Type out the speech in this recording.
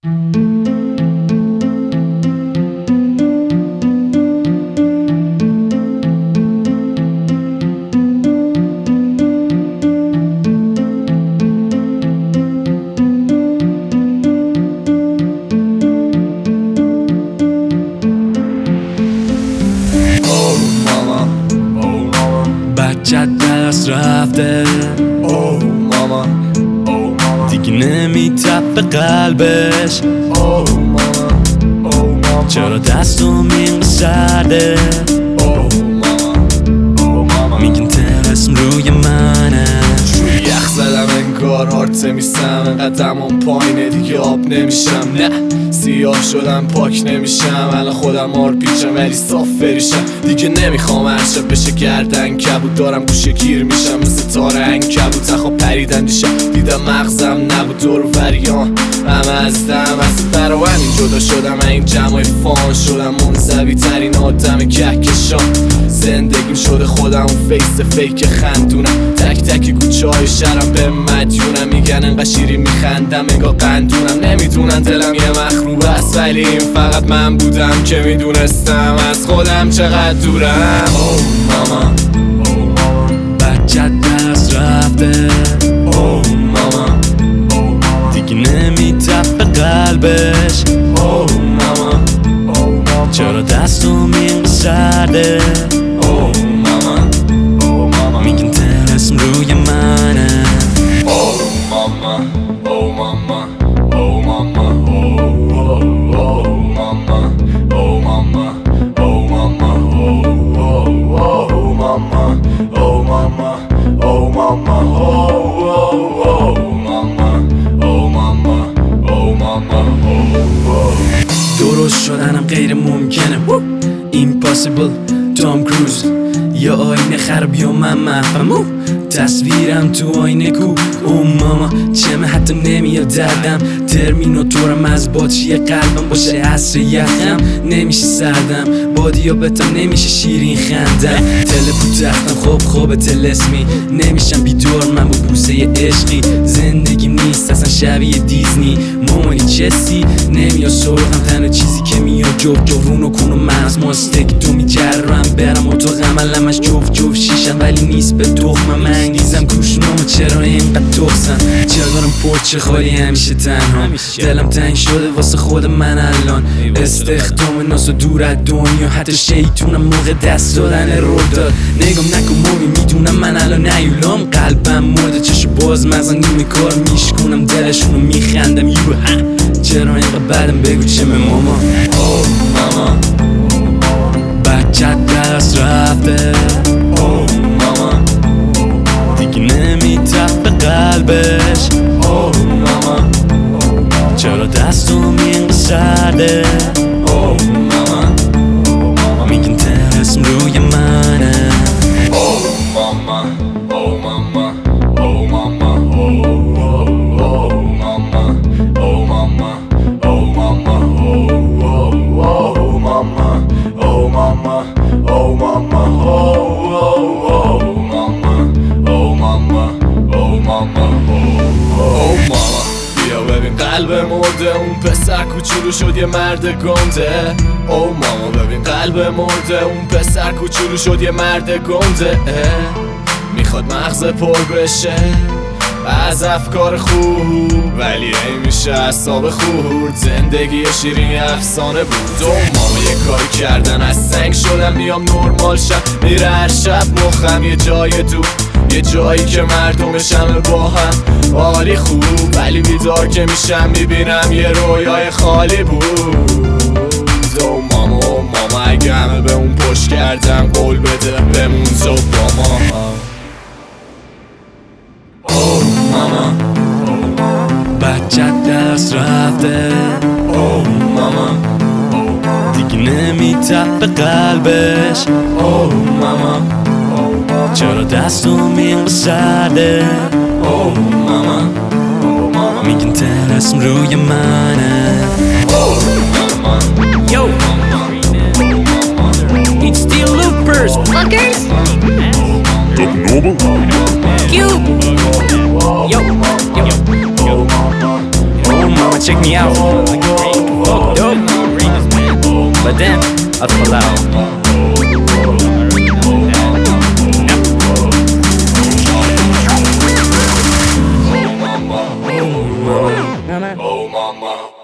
بچت دست رفته اوه ماما دیگه نمیتپه قلبش اوه ماما چرا دستم این سرده اوه ماما میگن ترسم روی منه روی یخ زدم انگار آرتمیسم انقدر دمام پایینه دیگه آب نمیشم نه سیاه شدم پاک نمیشم الان خودم آرپیچم ولی صاف فریشم دیگه نمیخوام هرشب بشه گردن کبود دارم گوشه گیر میشم مثل تار عنکبوت خواب پریدن دیشب دیدم مغزم نبود دور و بریان همه از دم از برا همین جدا شدم این جمعای فان شدم منزوی ترین آدم کهکشان زندگیم شده خودم اون فیس فیک خندونم تک تک کوچه های شهرم به مدیونم میگن انقدر شیرین میخندم انگار قندونم نمیدونن دلم یه مخروب است ولی این فقط من بودم که میدونستم از خودم چقدر دورم اوه ماما بچت دست رفته اوه ماما دیگه نمیتپه قلبش اوه ماما چرا دستم این سرده اوه ماما میگن ترسم روی منه اوه ماما اوه ماما اوه ماما اوه ماما اوه ماما اوه ماما اوه ماما اوه ماما اوه ماما اوه ماما درست شدنم غیر ممکنه Impossible تام کروز یا آینه خراب یا من مفهمو تصویرم تو آینه کو او ماما چمه حتی نمیاد دردم ترمیناتورم از باتری قلبم باشه عصر یخم نمیشه سردم با دیابتم نمیشه شیرین خندم تلفو تختم خوب تلسمی نمیشم بیدور من با بوسه عشقی زندگیم نیست اصلا شبیه دیزنی مامانی چسی نمیاد سرغم تنها چیزی که میاد جوف رونو کونو من از ماستک تو میجرم برم اتاق عملمش جوف شیشم ولی نیست به تخمم انگیزم کوشنامو چرا اینقدر تخسن چرا دارم پرچه خالی همیشه تنها دلم تنگ شده واسه خود من الان استخدام ناس و دور از دنیا حتی شیطونم موقع دست دادن رو داد نگام نکن مومی میدونم من الان نیولام قلبم مرده چشو باز مزن نیمه کار میشکنم دلشونو میخندم چرا اینقدر بدم بگو چه به ماما اوه ماما بچت دست رفته اوه ماما دیگه نمیتپه قلبش اوه ماما چرا دستم این سرده اوه ماما میگن ترسم روی منه اوه ماما اوه ماما اوه ماما اوه ماما اوه ماما اوه ماما اوه ماما اوه ماما اوه ماما اوه ماما بیا ببین قلب مرده اون پسر کوچولو شد یه مرد گنده اوه ماما ببین قلب مرده اون پسر کوچولو شد یه مرد گنده میخواد مغز پر بشه از افکار خوب ولی ای میشه اعصاب خورد زندگی شیرین افسانه بود اوه ماما یه کاری کردن از سنگ شدم میام نرمال شم میره هر شب مخم یه جای دور یه جایی که مردمش همه با هم حالی خوب ولی بیدار که میشم میبینم یه رویای خالی بود اوه ماما اگه همه به اون پشت کردم قول بده بمون تو با ما اوه ماما بچت دست رفته اوه ماما دیگه نمیتپه قلبش اوه ماما چرا دستم این سرده اوه ماما میگن ترسم روی منه اوه ماما Yo, it's still loopers, fuckers. Cube. Yo. Oh mama check me out. Oh, dope. But then I'd fall out. Oh mama.